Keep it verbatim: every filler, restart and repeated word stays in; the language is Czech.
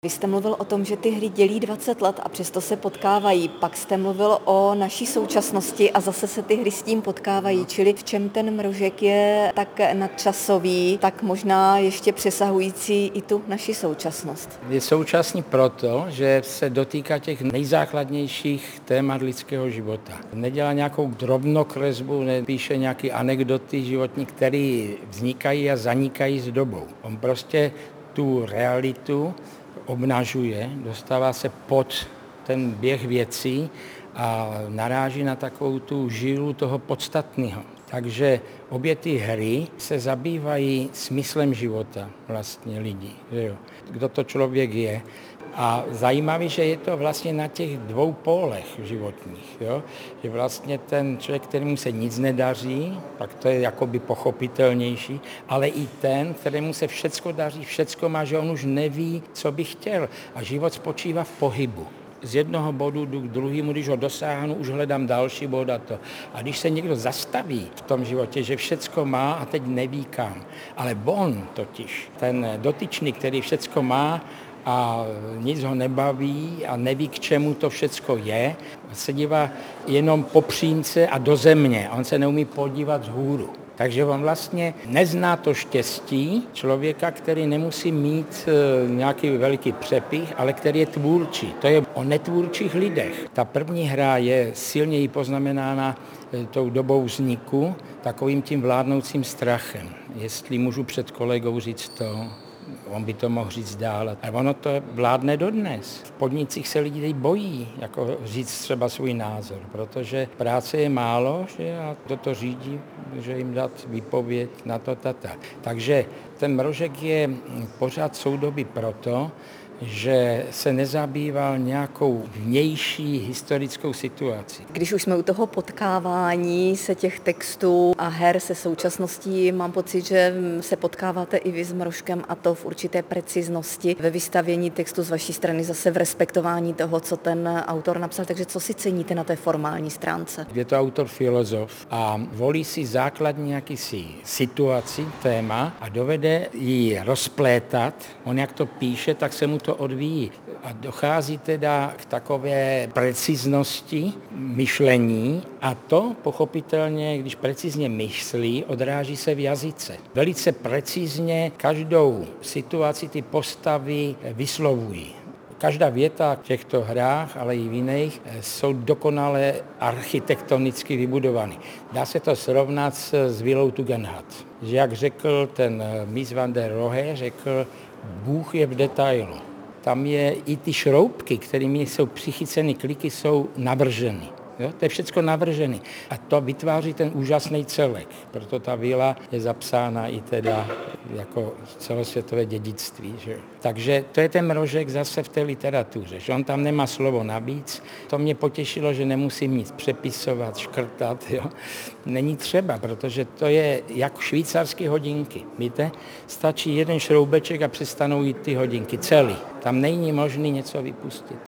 Vy jste mluvil o tom, že ty hry dělí dvacet let a přesto se potkávají. Pak jste mluvil o naší současnosti a zase se ty hry s tím potkávají. Čili v čem ten Mrožek je tak nadčasový, tak možná ještě přesahující i tu naši současnost? Je současný proto, že se dotýká těch nejzákladnějších témat lidského života. Nedělá nějakou drobnokresbu, nepíše nějaké anekdoty životní, které vznikají a zanikají s dobou. On prostě tu realitu obnažuje, dostává se pod ten běh věcí a naráží na takovou tu žilu toho podstatného. Takže obě ty hry se zabývají smyslem života vlastně lidí, že jo? Kdo to člověk je. A zajímavé, že je to vlastně na těch dvou pólech životních, jo? Že vlastně ten člověk, kterému se nic nedaří, tak to je jakoby pochopitelnější, ale i ten, kterému se všecko daří, všecko má, že on už neví, co by chtěl. A život spočívá v pohybu. Z jednoho bodu jdu k druhému, když ho dosáhnu, už hledám další bod a to. A když se někdo zastaví v tom životě, že všecko má a teď neví kam, ale on totiž, ten dotyčný, který všecko má, a nic ho nebaví a neví, k čemu to všecko je, se dívá jenom po přímce a do země. On se neumí podívat vzhůru. Takže on vlastně nezná to štěstí člověka, který nemusí mít nějaký veliký přepich, ale který je tvůrčí. To je o netvůrčích lidech. Ta první hra je silněji poznamenána tou dobou vzniku, takovým tím vládnoucím strachem. Jestli můžu před kolegou říct to, on by to mohl říct dál. A ono to vládne dodnes. V podnicích se lidi bojí jako říct třeba svůj názor, protože práce je málo, že a kdo to řídí, že jim dát výpověď na to tata. Takže ten Mrožek je pořád soudobý proto, že se nezabýval nějakou vnější historickou situací. Když už jsme u toho potkávání se těch textů a her se současností, mám pocit, že se potkáváte i vy s Mrožkem a to v určité preciznosti ve vystavění textu z vaší strany, zase v respektování toho, co ten autor napsal. Takže co si ceníte na té formální stránce? Je to autor filozof a volí si základní jakýsi situaci, téma a dovede ji rozplétat. On jak to píše, tak se mu to odvíjí. A dochází teda k takové preciznosti myšlení a to pochopitelně, když precizně myslí, odráží se v jazyce. Velice precizně každou situaci ty postavy vyslovují. Každá věta v těchto hrách, ale i v jiných, jsou dokonale architektonicky vybudované. Dá se to srovnat s vilou Tugendhat. Že jak řekl ten Mies van der Rohe, řekl, Bůh je v detailu. Tam je i ty šroubky, kterými jsou přichyceny kliky, jsou navrženy. Jo? To je všechno navržené. A to vytváří ten úžasný celek. Proto ta vila je zapsána i teda jako celosvětové dědictví. Že? Takže to je ten Mrožek zase v té literatuře. Že on tam nemá slovo navíc. To mě potěšilo, že nemusím nic přepisovat, škrtat. Jo? Není třeba, protože to je jak švýcarské hodinky. Víte? Stačí jeden šroubeček a přestanou jít ty hodinky celý. Tam není možné něco vypustit.